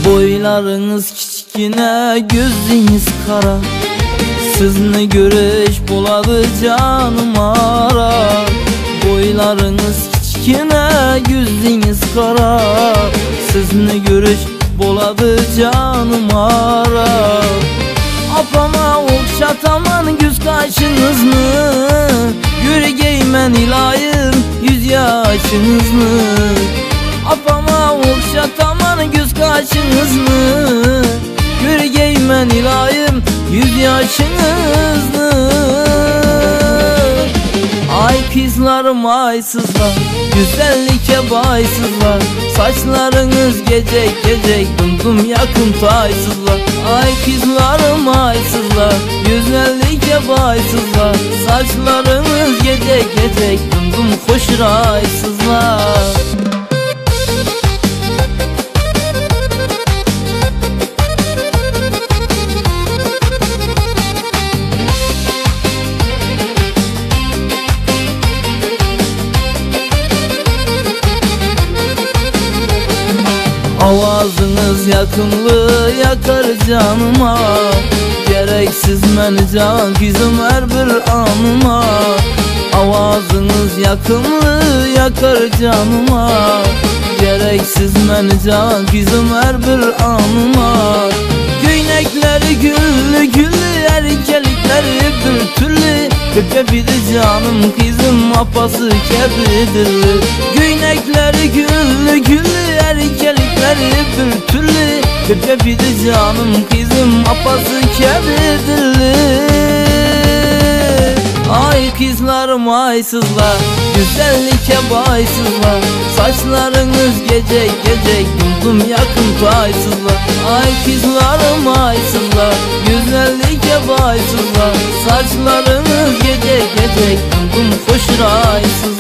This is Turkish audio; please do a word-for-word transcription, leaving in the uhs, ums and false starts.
Boylarınız kichkine, gözünüz kara. Sizni görüş boladı canım ara. Boylarınız kichkine, gözünüz kara. Sizni görüş boladı canım ara. Apama okşataman göz kaşınızını, yürgeymen ilayım yüz yaşınızını. Apama okşataman göz kaşınızını, yürgeymen ilayım yüz yaşınızını. Ay kızlarım aysızlar, güzellik'e baysızlar. Saçlarınız gecek gecek, dumdum yakın taysızlar. Ay kızlarım aysızlar, güzellik'e baysızlar. Saçlarınız gecek gecek, dumdum hoş raysızlar. Avazınız yakınlığı yakar canıma. Gereksiz meni can kızım her bir anıma. Avazınız yakınlığı yakar canıma. Gereksiz meni can kızım her bir anıma. Göynekleri güllü güllü, erkelikleri bir türlü. Köpe bir canım kızım apası kebidirli. Göynekleri güllü güllü, erkelikleri bir türlü. Köpe bir canım kızım apası kebidirli. Ay kızlarım aysızlar, güzellik'e baysızlar. Saçlarınız gecek gecek, dumdum yakın taysızlar. Ay kızlarım aysızlar, güzellik'e baysızlar. Saçlarınız gecek gecek, dumdum hoş raysızlar.